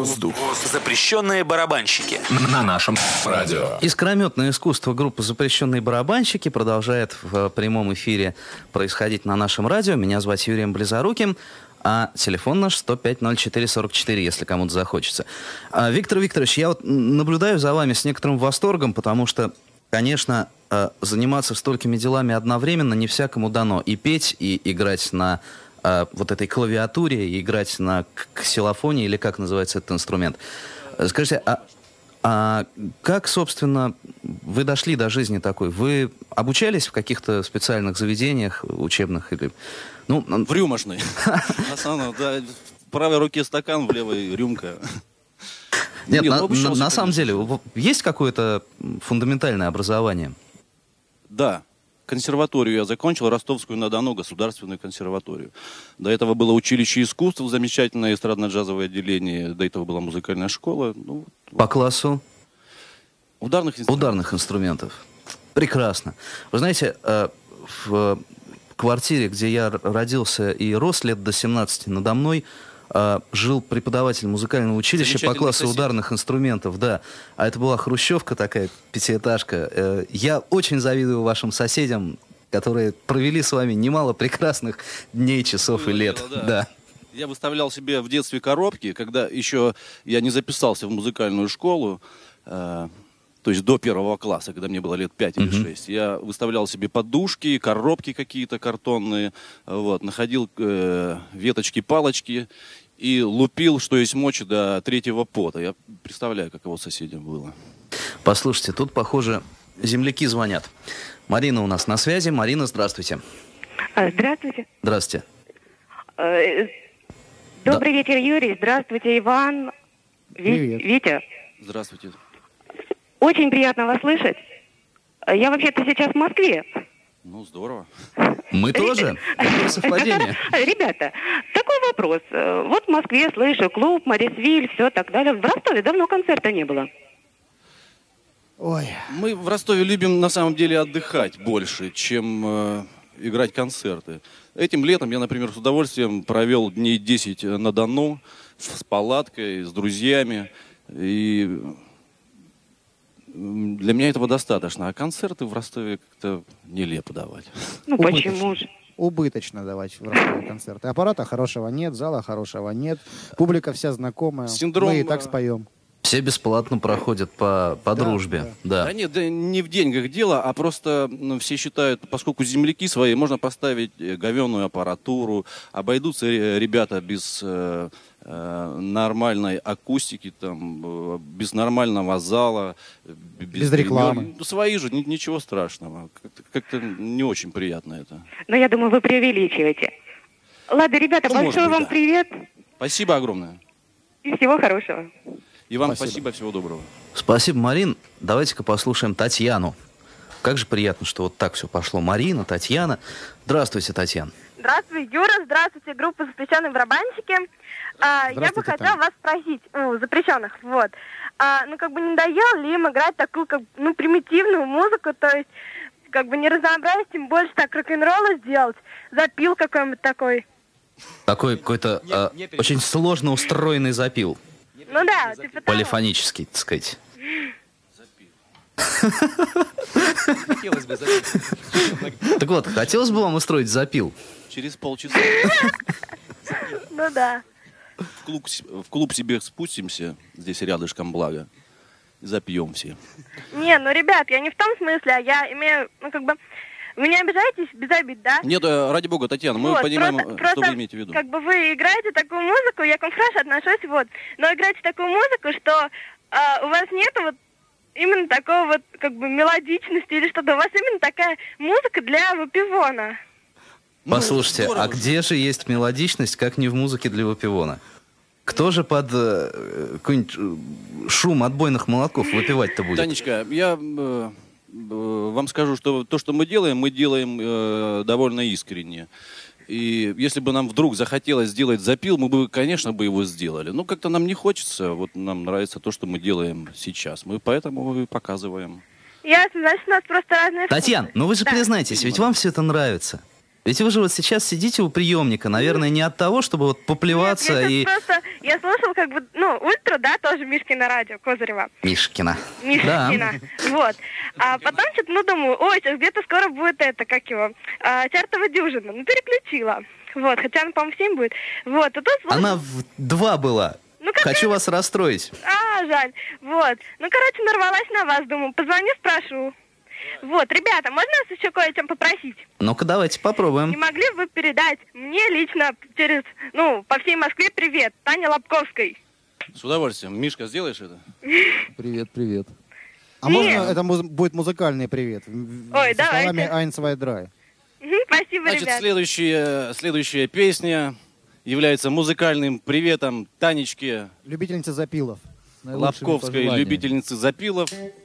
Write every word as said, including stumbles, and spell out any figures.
Воздух. Запрещенные барабанщики. На нашем радио. Искрометное искусство группы «Запрещенные барабанщики» продолжает в прямом эфире происходить на нашем радио. Меня зовут Юрием Близоруким. А телефон наш сто пять ноль четыре сорок четыре, если кому-то захочется. А, Виктор Викторович, я вот наблюдаю за вами с некоторым восторгом, потому что, конечно, заниматься столькими делами одновременно не всякому дано. И петь, и играть на а, вот этой клавиатуре, и играть на ксилофоне, или как называется этот инструмент. Скажите, а, а как, собственно, вы дошли до жизни такой? Вы обучались в каких-то специальных заведениях учебных? Или... Ну, в рюмошной. В правой руке стакан, в левой рюмка. Нет, Нет на, на, на самом деле, есть какое-то фундаментальное образование? Да. Консерваторию я закончил, Ростовскую-на-Дону, государственную консерваторию. До этого было училище искусств, замечательное эстрадно-джазовое отделение. До этого была музыкальная школа. Ну, По классу? Ударных инструментов. Ударных инструментов. Прекрасно. Вы знаете, в квартире, где я родился и рос лет до семнадцати, надо мной жил преподаватель музыкального училища по классу сосед. ударных инструментов, да. А это была хрущевка такая, пятиэтажка. Я очень завидую вашим соседям, которые провели с вами немало прекрасных дней, часов Было и лет. Дело, да. Да. Я выставлял себе в детстве коробки, когда еще я не записался в музыкальную школу, э, то есть до первого класса, когда мне было лет пять или шесть. Я выставлял себе подушки, коробки какие-то картонные, вот, находил э, веточки, палочки и лупил, что есть мочи, до третьего пота. Я представляю, как его соседям было. Послушайте, тут, похоже, земляки звонят. Марина у нас на связи. Марина, здравствуйте. Здравствуйте. Здравствуйте. Добрый да. вечер, Юрий. Здравствуйте, Иван. Привет. Витя. Здравствуйте. Очень приятно вас слышать. Я вообще-то сейчас в Москве. Ну, здорово. Мы тоже. Какое совпадение. Ребята, такой вопрос. Вот в Москве слышу клуб, Морисвиль, все так далее. В Ростове давно концерта не было. Ой. Мы в Ростове любим на самом деле отдыхать больше, чем э, играть концерты. Этим летом я, например, с удовольствием провел дней десять на Дону с палаткой, с друзьями. И для меня этого достаточно. А концерты в Ростове как-то нелепо давать. Ну почему же? Убыточно давать в Ростове концерты. Аппарата хорошего нет, зала хорошего нет. Публика вся знакомая. Синдром... Мы и так споем. Все бесплатно проходят по, по да, дружбе. Да. Да. да нет, да не в деньгах дело, а просто ну, все считают, поскольку земляки свои, можно поставить говенную аппаратуру, обойдутся ребята без э, э, нормальной акустики, там, без нормального зала. Без, без рекламы. Ну, свои же, ничего страшного. Как-то, как-то не очень приятно это. Но я думаю, вы преувеличиваете. Ладно, ребята, ну, большой быть, вам да. привет. Спасибо огромное. И всего хорошего. И вам спасибо. спасибо, всего доброго. Спасибо, Марин. Давайте-ка послушаем Татьяну. Как же приятно, что вот так все пошло. Марина, Татьяна. Здравствуйте, Татьяна. Здравствуй, Юра. Здравствуйте, группа «Запрещенные барабанщики». А, я бы хотела Таня. вас спросить, ну, запрещенных, вот. А, ну, как бы не надоело ли им играть такую, как, ну, примитивную музыку, то есть, как бы не разнообразить, им больше так рок-н-ролла сделать, запил какой-нибудь такой. Такой какой-то а, очень сложно устроенный запил. Ну да, типа того. Полифонический, так сказать. Хотелось бы запил. Так вот, хотелось бы вам устроить запил? Через полчаса. Ну да. В клуб, в клуб себе спустимся, здесь рядышком, благо, и запьем все. Не, ну, ребят, я не в том смысле, а я имею, ну, как бы, вы не обижаетесь, без обид, да? Нет, ради бога, Татьяна, мы вот, понимаем, просто, что просто, вы имеете в виду. Как бы вы играете такую музыку, я к вам хорошо отношусь, вот, но играете такую музыку, что э, у вас нету вот именно такого вот, как бы, мелодичности или что-то, у вас именно такая музыка для выпивона. Послушайте, ну, а где же есть мелодичность, как не в музыке для выпивона? Кто же под э, какой-нибудь шум отбойных молотков выпивать-то будет? Танечка, я э, э, вам скажу, что то, что мы делаем, мы делаем э, довольно искренне. И если бы нам вдруг захотелось сделать запил, мы бы, конечно, бы его сделали. Но как-то нам не хочется, вот нам нравится то, что мы делаем сейчас. Мы поэтому и показываем. Ясно, значит, у нас просто разные... Татьяна, ну вы же да. признайтесь, ведь вам все это нравится. Ведь вы же вот сейчас сидите у приемника, наверное, не от того, чтобы вот поплеваться Нет, я и... просто, я слушала как бы, ну, ультра, да, тоже Мишкина радио, Козырева. Мишкина. Мишкина, вот. А потом что-то, ну, думаю, ой, сейчас где-то скоро будет это, как его, а, чертова дюжина. Ну, переключила. Вот, хотя она, по-моему, в семь будет. Вот, и тут... Она в два была. Ну, как Хочу я- вас расстроить. А, жаль. Вот. Ну, короче, нарвалась на вас, думаю, позвоню, спрошу. Вот, ребята, можно вас еще кое о чем попросить? Ну-ка, давайте Не попробуем. могли бы вы передать мне лично через, ну, по всей Москве привет, Тане Лобковской? С удовольствием. Мишка, сделаешь это? Привет, привет. А Нет. можно это муз- будет музыкальный привет? В- Ой, со словами давайте. «Ein, zwei, drei». Мгм, Спасибо, Значит, ребят. следующая, следующая песня является музыкальным приветом Танечке Любительница запилов. Наилучшими Лобковской, пожеланиями. любительницы запилов.